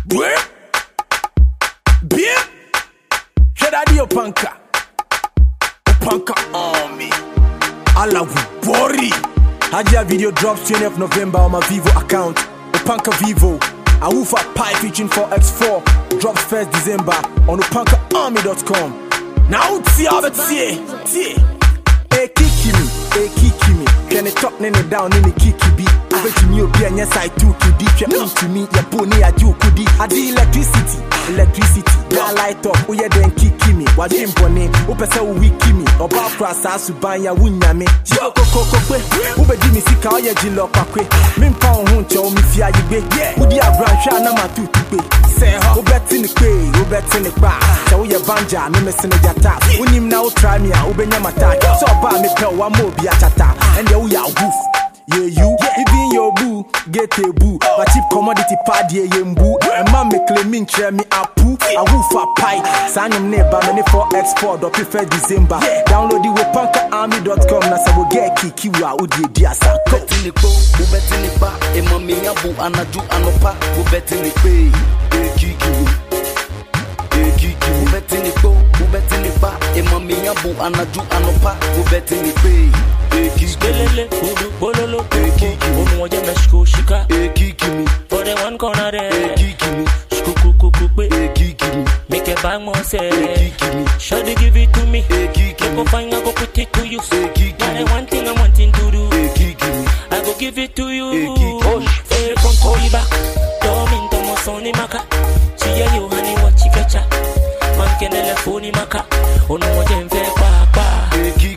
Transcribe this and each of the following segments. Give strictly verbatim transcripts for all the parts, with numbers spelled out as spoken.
Bien, bien. Shedadi Opanka, Opanka Army. Alawu Bori. Hadia video drops twentieth of November on my Vivo account. Opanka Vivo. Awufa Pi featuring four by four drops first December on opanka army dot com. Now see how it see. See. Hey kiki me, hey kiki me. Can it top nene down in the kiki be? I bet you knew be and yes I too could be. You're to me, your pony a you could be. I did electricity, electricity. Now light up, oh yeah then kiki me. What in bonnet, upesa wiki me. Oba prasa subanya wunya me. Yo koko koko ube di mi sika oye jilo pakwe. Mimpa ohuncha o mi fia yigbe. Udi a branch na ma tu tupe. Say ho, ube tini kwe, ube tini kwa. Cha uye banja, me mesene jata. Unim na utry me, ube nyamata. So ba me pe wa mo bi a chata. And ya uya woof. Yeah, you, even your boo, get a boo. But cheap commodity pad, yeah, yembu. And man me claiming, share me a poo. A woof a pie. Sign your neighbor, many for export, or prefer December. Download the opanka army dot com. Nasa will get kiki, wa udi diasa. Betting the po, who betting the ba, a mommy abu, anaju anopa, who betting the pay, a kiki. A kiki, who betting the po, who betting the ba, a mommy abu, anaju anopa, who betting the pay. Belele, Udu, Bololo, Eki, Umuja Meshko, Shika, Eki, for the one corner there, Eki, Skukukuku, Eki, make a bang more say, shall they give it to me? Eki, go find I go put it to you. Eki, now the one thing I'm wanting to do, Eki, I go give it to you. Eki, for the front to be back, Domin Tomosoni Maka, Chia you honey what you fetcha, man can telephone Maka, on what you fair papa, Eki,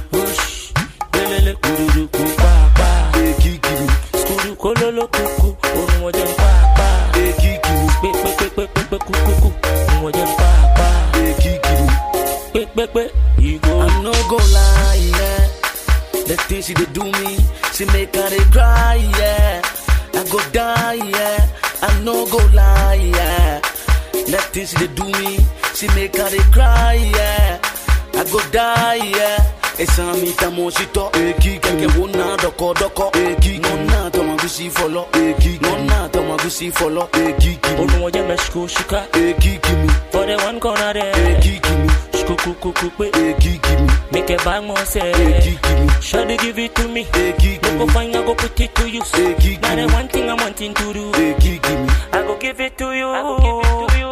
Kudu papa, Eki, Skudu kololo kuku, onu wajem papa, Eki, pe pe pe pe pe pe kuku, onu wajem papa, Eki, pe pe pe. You go, I'm no go lie, yeah. The things she dey do me, she make her dey cry, yeah. I go die, yeah. I no go lie, yeah. The things she dey do me, she make her dey cry, yeah. I go die, yeah. Esa mi tamo shito, eki keke wona doko doko, eki nona toma gusi follow, eki nona toma gusi follow, eki onu wajem meshko shika, eki kimi, for the one corner there, eki kimi, skukukuku, eki kimi, make a bang more say, eki kimi, shall they give it to me? eki Go kimi, find I go put it to you. eki Now the kimi, one thing I'm wanting to do, eki kimi. I go give it to you. I go give it to you.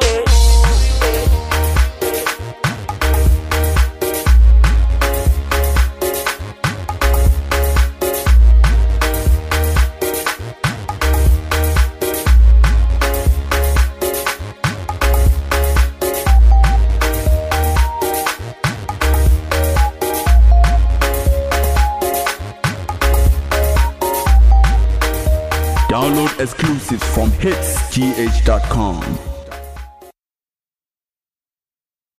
Download exclusives from hits g h dot com.